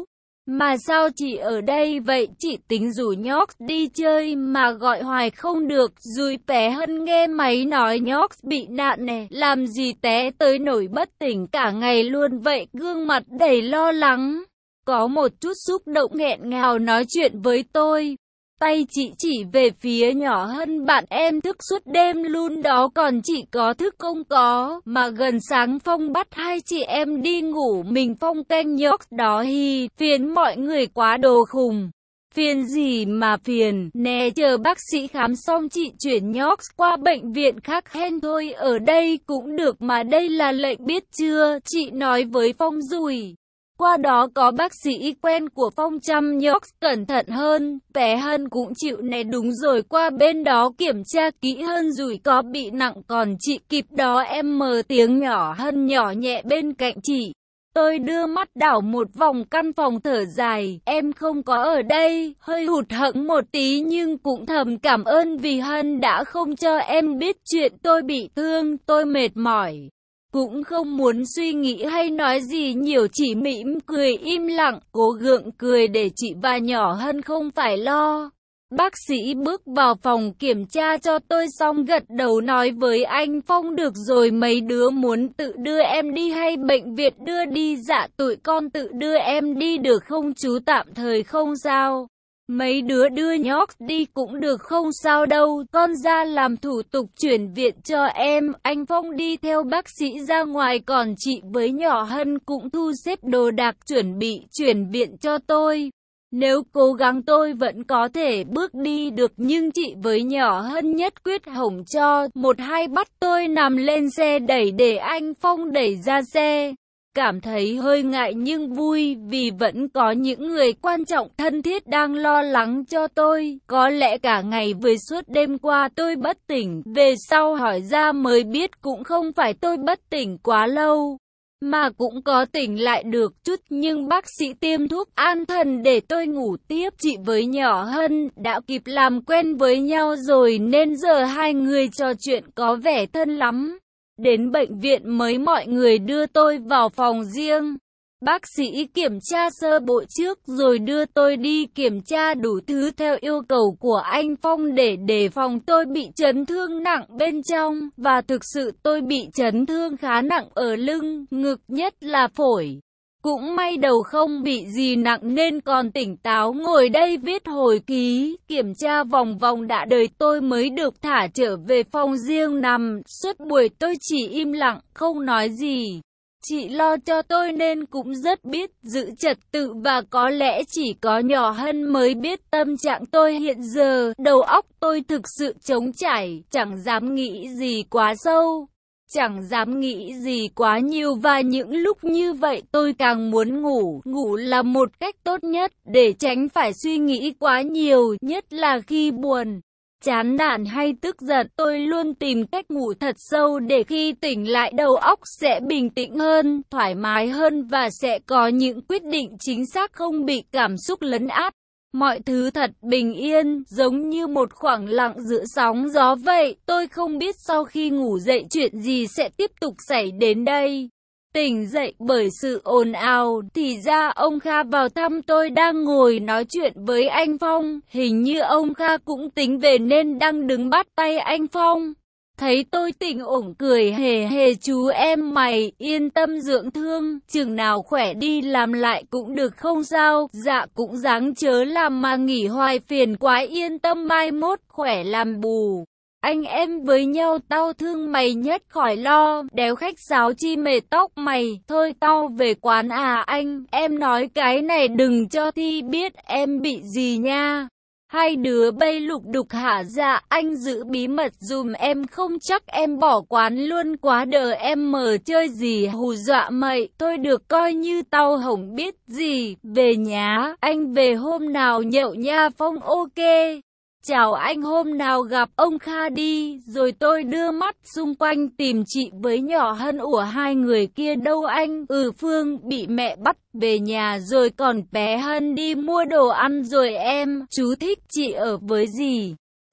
Mà sao chị ở đây vậy? Chị tính rủ nhóc đi chơi mà gọi hoài không được. Rồi Bé Hân nghe máy nói nhóc bị nạn nè, làm gì té tới nổi bất tỉnh cả ngày luôn vậy, gương mặt đầy lo lắng. Có một chút xúc động nghẹn ngào nói chuyện với tôi. Tay chị chỉ về phía nhỏ Hân, bạn em thức suốt đêm luôn đó, còn chị có thức không? Có, mà gần sáng Phong bắt hai chị em đi ngủ, mình Phong canh nhóc đó hi, phiền mọi người quá đồ khùng. Phiền gì mà phiền, nè chờ bác sĩ khám xong chị chuyển nhóc qua bệnh viện khác hen thôi, ở đây cũng được mà, đây là lệnh biết chưa, chị nói với Phong rồi. Qua đó có bác sĩ quen của Phong chăm nhóc cẩn thận hơn, Bé Hân cũng chịu nè, đúng rồi, qua bên đó kiểm tra kỹ hơn rồi có bị nặng, còn chị kịp đó em mờ tiếng nhỏ Hân nhỏ nhẹ bên cạnh chị. Tôi đưa mắt đảo một vòng căn phòng thở dài, em không có ở đây, hơi hụt hẫng một tí nhưng cũng thầm cảm ơn vì Hân đã không cho em biết chuyện tôi bị thương, tôi mệt mỏi. Cũng không muốn suy nghĩ hay nói gì nhiều, chỉ mỉm cười im lặng, cố gượng cười để chị và nhỏ Hân không phải lo. Bác sĩ bước vào phòng kiểm tra cho tôi xong gật đầu nói với anh Phong được rồi, mấy đứa muốn tự đưa em đi hay bệnh viện đưa đi? Dạ tụi con tự đưa em đi được không chú? Tạm thời không sao. Mấy đứa đưa nhóc đi cũng được, không sao đâu, con ra làm thủ tục chuyển viện cho em. Anh Phong đi theo bác sĩ ra ngoài, còn chị với nhỏ Hân cũng thu xếp đồ đạc chuẩn bị chuyển viện cho tôi. Nếu cố gắng tôi vẫn có thể bước đi được, nhưng chị với nhỏ Hân nhất quyết hổng cho, một hai bắt tôi nằm lên xe đẩy để anh Phong đẩy ra xe. Cảm thấy hơi ngại nhưng vui vì vẫn có những người quan trọng thân thiết đang lo lắng cho tôi. Có lẽ cả ngày với suốt đêm qua tôi bất tỉnh, về sau hỏi ra mới biết cũng không phải tôi bất tỉnh quá lâu, mà cũng có tỉnh lại được chút, nhưng bác sĩ tiêm thuốc an thần để tôi ngủ tiếp. Chị với nhỏ Hân đã kịp làm quen với nhau rồi nên giờ hai người trò chuyện có vẻ thân lắm. Đến bệnh viện mới mọi người đưa tôi vào phòng riêng. Bác sĩ kiểm tra sơ bộ trước rồi đưa tôi đi kiểm tra đủ thứ theo yêu cầu của anh Phong để đề phòng tôi bị chấn thương nặng bên trong. Và thực sự tôi bị chấn thương khá nặng ở lưng, ngực, nhất là phổi. Cũng may đầu không bị gì nặng nên còn tỉnh táo ngồi đây viết hồi ký. Kiểm tra vòng vòng đã đời tôi mới được thả trở về phòng riêng nằm. Suốt buổi tôi chỉ im lặng, không nói gì. Chị lo cho tôi nên cũng rất biết giữ trật tự, và có lẽ chỉ có nhỏ Hân mới biết tâm trạng tôi hiện giờ. Đầu óc tôi thực sự trống trải, chẳng dám nghĩ gì quá sâu, chẳng dám nghĩ gì quá nhiều, và những lúc như vậy tôi càng muốn ngủ. Ngủ là một cách tốt nhất để tránh phải suy nghĩ quá nhiều, nhất là khi buồn, chán nản hay tức giận. Tôi luôn tìm cách ngủ thật sâu để khi tỉnh lại đầu óc sẽ bình tĩnh hơn, thoải mái hơn và sẽ có những quyết định chính xác, không bị cảm xúc lấn át. Mọi thứ thật bình yên, giống như một khoảng lặng giữa sóng gió vậy. Tôi không biết sau khi ngủ dậy chuyện gì sẽ tiếp tục xảy đến đây. Tỉnh dậy bởi sự ồn ào, thì ra ông Kha vào thăm tôi đang ngồi nói chuyện với anh Phong. Hình như ông Kha cũng tính về nên đang đứng bắt tay anh Phong. Thấy tôi tỉnh ổn cười hề hề, chú em mày yên tâm dưỡng thương, chừng nào khỏe đi làm lại cũng được không sao. Dạ cũng ráng chớ làm mà nghỉ hoài phiền quá, yên tâm mai mốt khỏe làm bù. Anh em với nhau tao thương mày nhất, khỏi lo, đéo khách sáo chi mệt tóc mày. Thôi tao về quán à anh, em nói cái này đừng cho Thi biết em bị gì nha. Hai đứa bay lục đục hả? Dạ anh giữ bí mật dùm em, không chắc em bỏ quán luôn quá đờ em mờ chơi gì hù dọa mày. Thôi được, coi như tao hổng biết gì, về nhá, anh về hôm nào nhậu nha Phong. Ok. Chào anh, hôm nào gặp ông Kha đi. Rồi tôi đưa mắt xung quanh tìm chị với nhỏ Hân. Ủa hai người kia đâu anh? Ừ Phương bị mẹ bắt về nhà rồi, còn bé Hân đi mua đồ ăn rồi em. Chú thích chị ở với gì?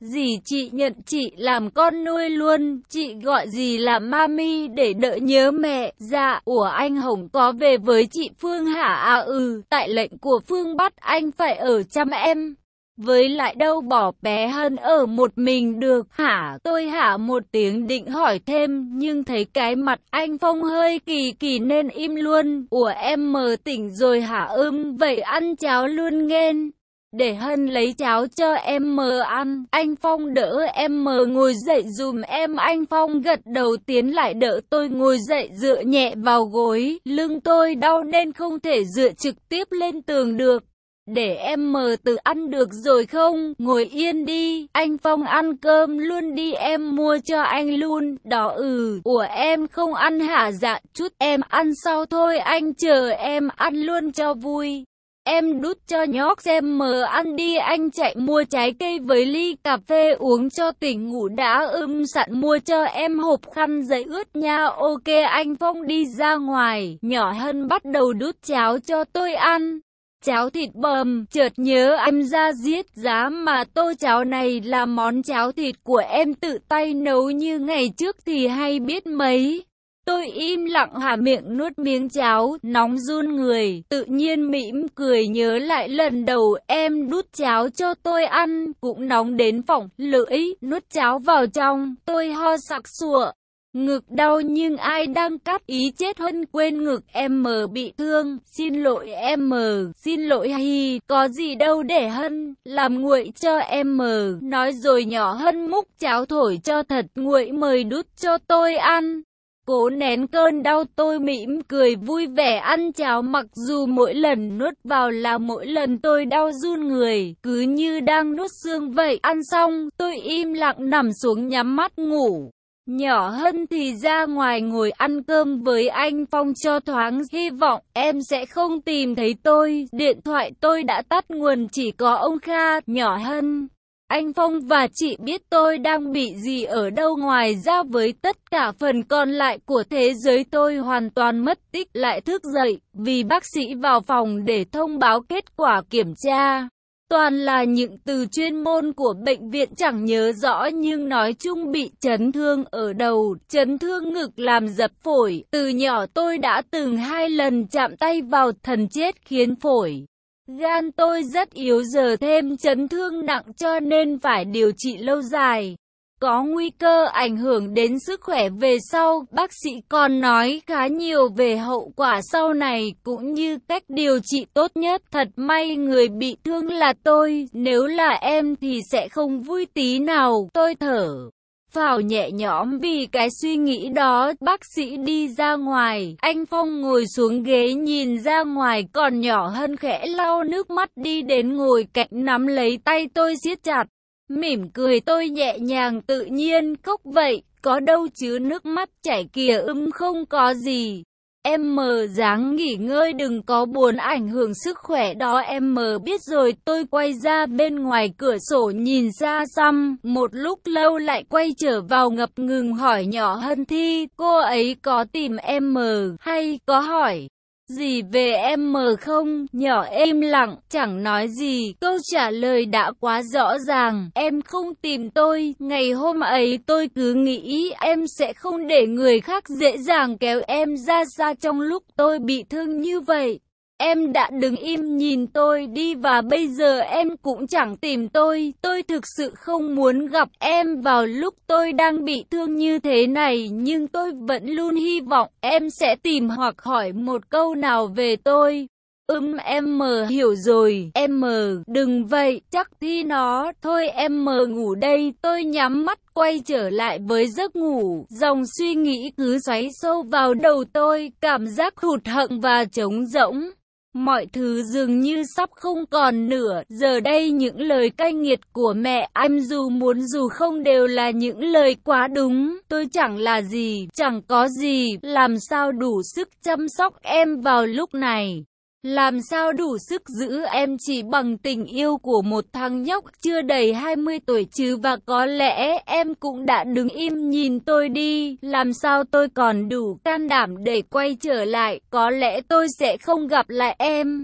Dì chị nhận chị làm con nuôi luôn, chị gọi dì là mami để đỡ nhớ mẹ. Dạ, ủa anh Hồng có về với chị Phương hả? À ừ, tại lệnh của Phương bắt anh phải ở chăm em. Với lại đâu bỏ bé Hân ở một mình được hả? Tôi hả một tiếng định hỏi thêm, nhưng thấy cái mặt anh Phong hơi kỳ kỳ nên im luôn. Ủa em mờ tỉnh rồi hả? Ưm, vậy ăn cháo luôn nghen. Để Hân lấy cháo cho em mờ ăn. Anh Phong đỡ em mờ ngồi dậy dùm em. Anh Phong gật đầu tiến lại đỡ tôi ngồi dậy dựa nhẹ vào gối. Lưng tôi đau nên không thể dựa trực tiếp lên tường được. Để em mờ tự ăn được rồi không? Ngồi yên đi. Anh Phong ăn cơm luôn đi em mua cho anh luôn. Đó ừ. Ủa em không ăn hả? Dạ chút em ăn sau thôi anh chờ em ăn luôn cho vui. Em đút cho nhóc xem mờ ăn đi anh chạy mua trái cây với ly cà phê uống cho tỉnh ngủ đã ưm sẵn mua cho em hộp khăn giấy ướt nha. Ok anh Phong đi ra ngoài. Nhỏ Hân bắt đầu đút cháo cho tôi ăn. Cháo thịt bầm, chợt nhớ em ra giết giá mà tô cháo này là món cháo thịt của em tự tay nấu như ngày trước thì hay biết mấy. Tôi im lặng há miệng nuốt miếng cháo, nóng run người, tự nhiên mỉm cười nhớ lại lần đầu em đút cháo cho tôi ăn, cũng nóng đến phỏng lưỡi, nuốt cháo vào trong, tôi ho sặc sụa. Ngực đau nhưng ai đang cắt ý chết Hân quên ngực em mờ bị thương, xin lỗi em mờ, xin lỗi hi, có gì đâu để Hân, làm nguội cho em mờ, nói rồi nhỏ Hân múc cháo thổi cho thật nguội mời đút cho tôi ăn. Cố nén cơn đau tôi mỉm cười vui vẻ ăn cháo mặc dù mỗi lần nuốt vào là mỗi lần tôi đau run người, cứ như đang nuốt xương vậy. Ăn xong, tôi im lặng nằm xuống nhắm mắt ngủ. Nhỏ Hân thì ra ngoài ngồi ăn cơm với anh Phong cho thoáng, hy vọng em sẽ không tìm thấy tôi. Điện thoại tôi đã tắt nguồn chỉ có ông Kha. Nhỏ Hân, anh Phong và chị biết tôi đang bị gì ở đâu, ngoài ra với tất cả phần còn lại của thế giới tôi hoàn toàn mất tích. Lại thức dậy vì bác sĩ vào phòng để thông báo kết quả kiểm tra. Toàn là những từ chuyên môn của bệnh viện chẳng nhớ rõ nhưng nói chung bị chấn thương ở đầu, chấn thương ngực làm dập phổi. Từ nhỏ tôi đã từng hai lần chạm tay vào thần chết khiến phổi gan tôi rất yếu, giờ thêm chấn thương nặng cho nên phải điều trị lâu dài. Có nguy cơ ảnh hưởng đến sức khỏe về sau. Bác sĩ còn nói khá nhiều về hậu quả sau này cũng như cách điều trị tốt nhất. Thật may người bị thương là tôi, nếu là em thì sẽ không vui tí nào. Tôi thở phào nhẹ nhõm vì cái suy nghĩ đó. Bác sĩ đi ra ngoài, anh Phong ngồi xuống ghế nhìn ra ngoài, còn nhỏ Hân khẽ lau nước mắt đi đến ngồi cạnh nắm lấy tay tôi siết chặt. Mỉm cười tôi nhẹ nhàng tự nhiên khóc vậy, có đâu chứ nước mắt chảy kìa. Ưm không có gì. Em mờ dáng nghỉ ngơi đừng có buồn ảnh hưởng sức khỏe đó em mờ biết rồi. Tôi quay ra bên ngoài cửa sổ nhìn xa xăm, một lúc lâu lại quay trở vào ngập ngừng hỏi nhỏ Hân Thi, cô ấy có tìm em mờ hay có hỏi gì về em mờ không? Nhỏ im lặng, chẳng nói gì, câu trả lời đã quá rõ ràng, em không tìm tôi, ngày hôm ấy tôi cứ nghĩ em sẽ không để người khác dễ dàng kéo em ra xa trong lúc tôi bị thương như vậy. Em đã đứng im nhìn tôi đi và bây giờ em cũng chẳng tìm tôi. Tôi thực sự không muốn gặp em vào lúc tôi đang bị thương như thế này. Nhưng tôi vẫn luôn hy vọng em sẽ tìm hoặc hỏi một câu nào về tôi. Ừm em mờ hiểu rồi. Em mờ đừng vậy. Chắc Thi nó. Thôi em mờ ngủ đây. Tôi nhắm mắt quay trở lại với giấc ngủ. Dòng suy nghĩ cứ xoáy sâu vào đầu tôi. Cảm giác hụt hẫng và trống rỗng. Mọi thứ dường như sắp không còn nữa. Giờ đây những lời cay nghiệt của mẹ anh dù muốn dù không đều là những lời quá đúng. Tôi chẳng là gì, chẳng có gì. Làm sao đủ sức chăm sóc em vào lúc này? Làm sao đủ sức giữ em chỉ bằng tình yêu của một thằng nhóc chưa đầy hai mươi tuổi chứ? Và có lẽ em cũng đã đứng im nhìn tôi đi. Làm sao tôi còn đủ can đảm để quay trở lại? Có lẽ tôi sẽ không gặp lại em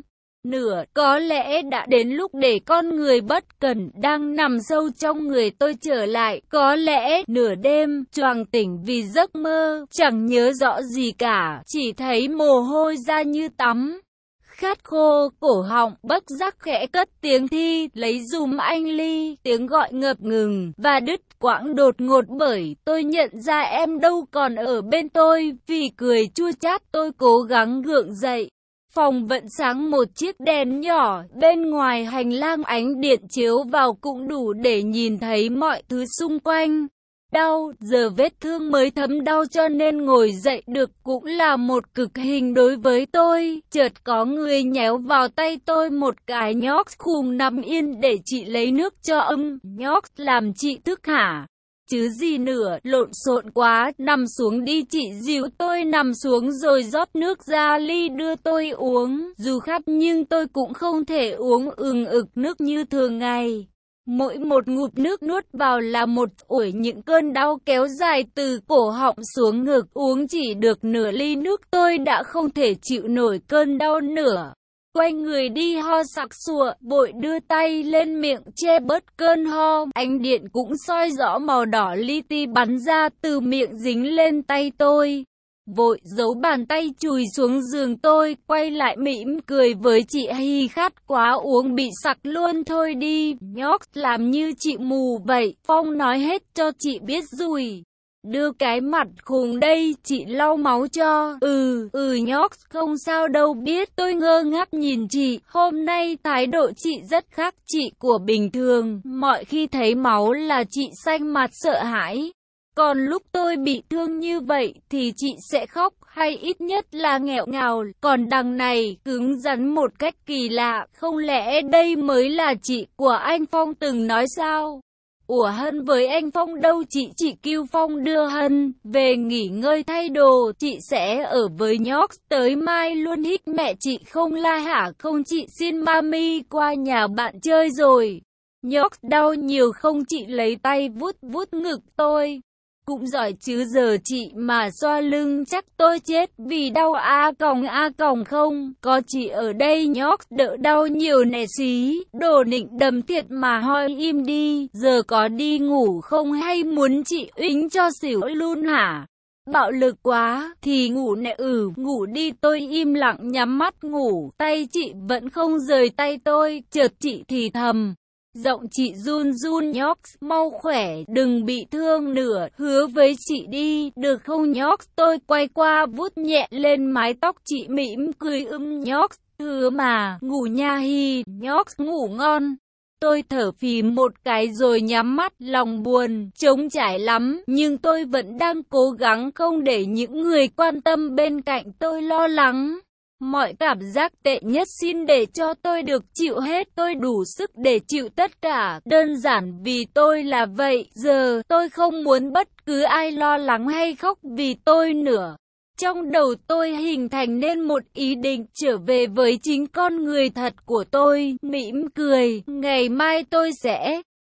nửa. Có lẽ đã đến lúc để con người bất cẩn đang nằm sâu trong người tôi trở lại. Có lẽ nửa đêm, choàng tỉnh vì giấc mơ, chẳng nhớ rõ gì cả, chỉ thấy mồ hôi ra như tắm. Khát khô, cổ họng, bất giác khẽ cất tiếng Thi, lấy dùm anh ly, tiếng gọi ngập ngừng, và đứt quãng đột ngột bởi tôi nhận ra em đâu còn ở bên tôi, vì cười chua chát tôi cố gắng gượng dậy. Phòng vẫn sáng một chiếc đèn nhỏ, bên ngoài hành lang ánh điện chiếu vào cũng đủ để nhìn thấy mọi thứ xung quanh. Đau, giờ vết thương mới thấm đau cho nên ngồi dậy được cũng là một cực hình đối với tôi. Chợt có người nhéo vào tay tôi một cái nhóc khùng nằm yên để chị lấy nước cho ấm. Nhóc làm chị thức hả? Chứ gì nữa, lộn xộn quá, nằm xuống đi chị dìu tôi nằm xuống rồi rót nước ra ly đưa tôi uống. Dù khát nhưng tôi cũng không thể uống ừng ực nước như thường ngày. Mỗi một ngụm nước nuốt vào là một ủi những cơn đau kéo dài từ cổ họng xuống ngực. Uống chỉ được nửa ly nước tôi đã không thể chịu nổi cơn đau nữa. Quay người đi ho sặc sụa, vội đưa tay lên miệng che bớt cơn ho. Ánh điện cũng soi rõ màu đỏ li ti bắn ra từ miệng dính lên tay tôi. Vội giấu bàn tay chùi xuống giường tôi, quay lại mỉm cười với chị Hi, khát quá uống bị sặc luôn thôi đi. Nhóc làm như chị mù vậy, Phong nói hết cho chị biết rồi. Đưa cái mặt khùng đây, chị lau máu cho. Ừ, ừ nhóc, không sao đâu biết. Tôi ngơ ngác nhìn chị, hôm nay thái độ chị rất khác chị của bình thường. Mọi khi thấy máu là chị xanh mặt sợ hãi. Còn lúc tôi bị thương như vậy thì chị sẽ khóc hay ít nhất là nghẹo ngào. Còn đằng này cứng rắn một cách kỳ lạ. Không lẽ đây mới là chị của anh Phong từng nói sao? Ủa Hân với anh Phong đâu chị? Chị kêu Phong đưa Hân về nghỉ ngơi thay đồ. Chị sẽ ở với nhóc tới mai luôn. Hích mẹ chị không la hả? Không, chị xin mami qua nhà bạn chơi rồi. Nhóc đau nhiều không? Chị lấy tay vuốt vuốt ngực tôi. Cũng giỏi chứ, giờ chị mà xoa lưng chắc tôi chết vì đau. A còng a còng không, có chị ở đây nhóc đỡ đau nhiều nè xí. Đồ nịnh đầm thiệt mà, hoi im đi, giờ có đi ngủ không hay muốn chị uýnh cho xỉu luôn hả? Bạo lực quá, thì ngủ nè. Ừ, ngủ đi. Tôi im lặng nhắm mắt ngủ, tay chị vẫn không rời tay tôi. Chợt chị thì thầm. Giọng chị run run, nhóc, mau khỏe, đừng bị thương nữa, hứa với chị đi, được không nhóc? Tôi quay qua vuốt nhẹ lên mái tóc chị mỉm cười, ưm nhóc, hứa mà, ngủ nha Hi, nhóc, ngủ ngon. Tôi thở phì một cái rồi nhắm mắt, lòng buồn, trống trải lắm, nhưng tôi vẫn đang cố gắng không để những người quan tâm bên cạnh tôi lo lắng. Mọi cảm giác tệ nhất xin để cho tôi được chịu hết. Tôi đủ sức để chịu tất cả. Đơn giản vì tôi là vậy. Giờ tôi không muốn bất cứ ai lo lắng hay khóc vì tôi nữa. Trong đầu tôi hình thành nên một ý định trở về với chính con người thật của tôi. Mỉm cười, ngày mai tôi sẽ